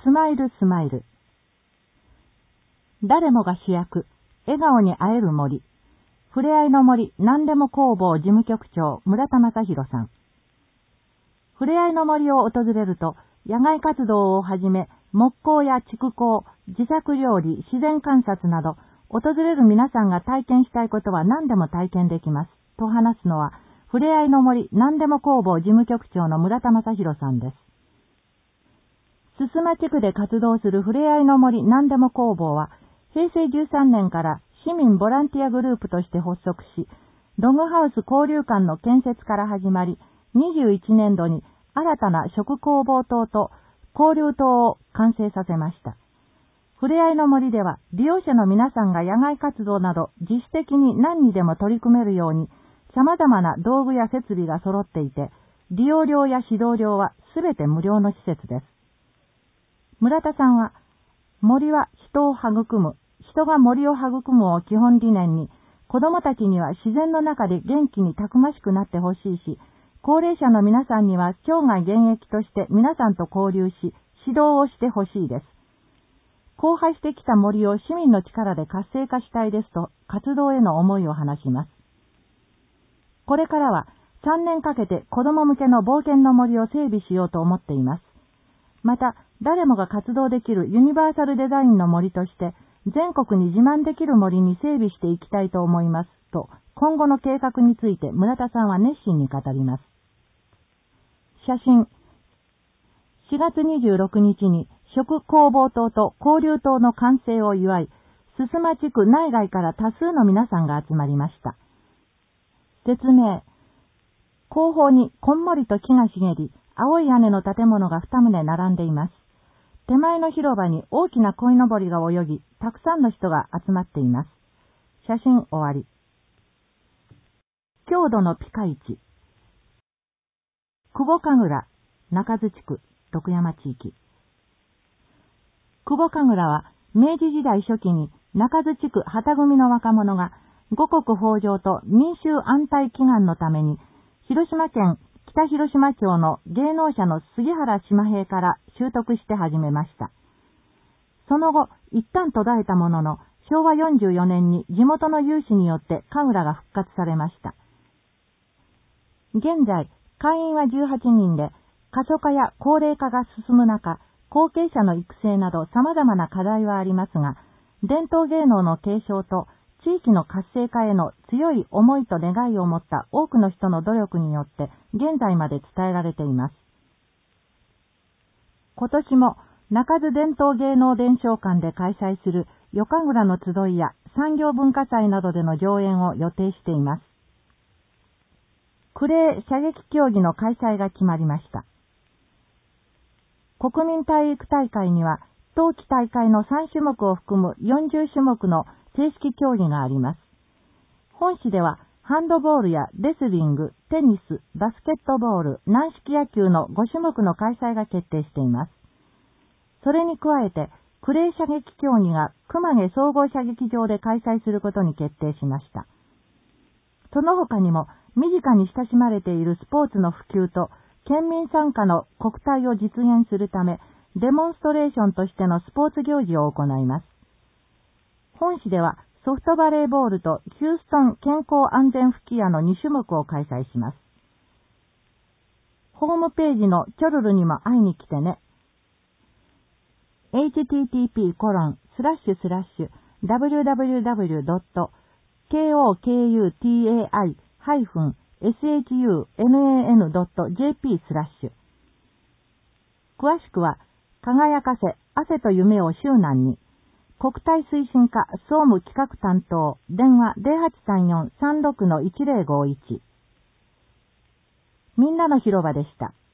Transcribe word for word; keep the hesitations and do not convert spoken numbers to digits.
スマイルスマイル。誰もが主役、笑顔に会える森。ふれあいの森何でも工房事務局長村田正弘さん。ふれあいの森を訪れると、野外活動をはじめ、木工や竹工、自作料理、自然観察など、訪れる皆さんが体験したいことは何でも体験できます。と話すのは、ふれあいの森何でも工房事務局長の村田正弘さんです。すすま地区で活動するふれあいの森何でも工房は、へいせいじゅうさんねんから市民ボランティアグループとして発足し、ログハウス交流館の建設から始まり、にじゅういちねんどに新たな食工房棟と交流棟を完成させました。ふれあいの森では利用者の皆さんが野外活動など自主的に何にでも取り組めるように様々な道具や設備が揃っていて、利用料や指導料はすべて無料の施設です。村田さんは、森は人を育む、人が森を育むを基本理念に、子供たちには自然の中で元気にたくましくなってほしいし、高齢者の皆さんには生涯現役として皆さんと交流し、指導をしてほしいです。荒廃してきた森を市民の力で活性化したいですと、活動への思いを話します。これからはさんねんかけて子供向けの冒険の森を整備しようと思っています。また、誰もが活動できるユニバーサルデザインの森として、全国に自慢できる森に整備していきたいと思いますと、今後の計画について村田さんは熱心に語ります。写真。しがつにじゅうろくにちに食工房棟と交流棟の完成を祝い、すすま地区内外から多数の皆さんが集まりました。説明。後方にこんもりと木が茂り、青い屋根の建物が二棟並んでいます。手前の広場に大きな鯉のぼりが泳ぎ、たくさんの人が集まっています。写真終わり。郷土のピカイチ。久保神楽、中津地区、徳山地域。久保神楽は、明治時代初期に中津地区旗組の若者が、五穀豊穣と民衆安泰祈願のために、広島県北広島町の芸能者の杉原島平から習得して始めました。その後、一旦途絶えたものの、しょうわよんじゅうよねんに地元の有志によって神楽が復活されました。現在、会員はじゅうはちにんで、過疎化や高齢化が進む中、後継者の育成など様々な課題はありますが、伝統芸能の継承と地域の活性化への強い思いと願いを持った多くの人の努力によって現在まで伝えられています。今年も中津伝統芸能伝承館で開催する夜神楽の集いや産業文化祭などでの上演を予定しています。クレー射撃競技の開催が決まりました。国民体育大会には冬季大会のさんしゅもくを含むよんじゅうしゅもくの正式競技があります。本市ではハンドボールやレスリング、テニス、バスケットボール、軟式野球のごしゅもくの開催が決定しています。それに加えて、クレー射撃競技が熊毛総合射撃場で開催することに決定しました。その他にも、身近に親しまれているスポーツの普及と、県民参加の国体を実現するため、デモンストレーションとしてのスポーツ行事を行います。本市ではソフトバレーボールとヒューストン健康安全吹き矢のにしゅもくを開催します。ホームページのチョルルにも会いに来てね。エイチティーティーピーコロンスラッシュスラッシュダブリューダブリューダブリュードットコークタイハイフンエスエイチユーエヌエーエヌドットジェーピースラッシュ。詳しくは、輝かせ、汗と夢を周南に、国体推進課総務企画担当、電話 ゼロはちさんよん さんろくのいちゼロごいち。みんなの広場でした。